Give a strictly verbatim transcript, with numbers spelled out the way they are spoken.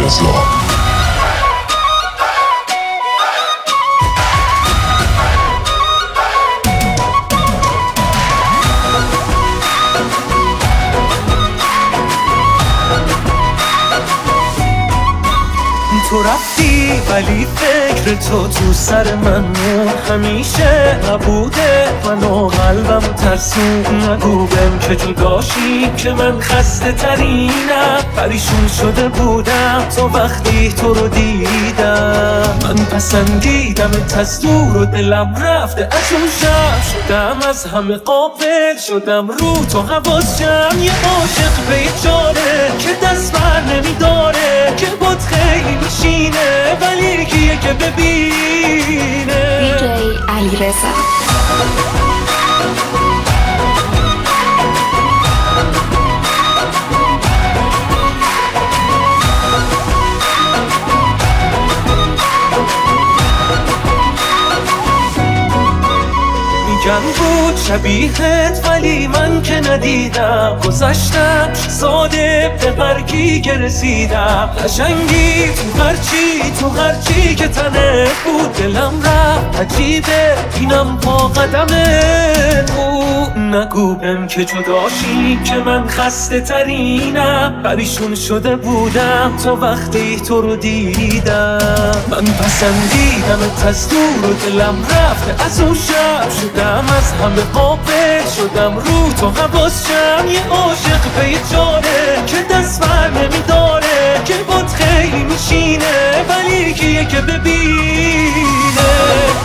رضا. تو رفتی ولی فکر تو تو سر من مون، همیشه نبوده منو قلبم ترسون. نگو بهم که جداشی که من خسته ترینم، پریشون شده بودم تو وقتی تو رو دیدم. من پسندیدم از دور و دلم رفته از اون شب، شدم از همه قابل شدم رو تو حواس جمع. یه عاشق به یه چاره که دست بر نمیداره، که بود خیلی میشینه ولی کیه که ببینه. دی جی علیرضا. میگن بود شبیهت ولی من که ندیدم، گذشتم ساده به برگی که رسیدم. قشنگی تو هرچی تو هرچی که تنه بود، دلم رفت عجیبه اینم با قدمه بود. نگو بهم که جداشی که من خسته ترینم، پریشون شده بودم تا وقتی تو رو دیدم. من پسندیدم از دور و دلم رفته از اون شب، شدم از همه قابل شدم رو تو حواس جمع. یه عاشق به یه جاره که دست بر نمیداره، که بود خیلی میشینه ولی کیه که ببینه.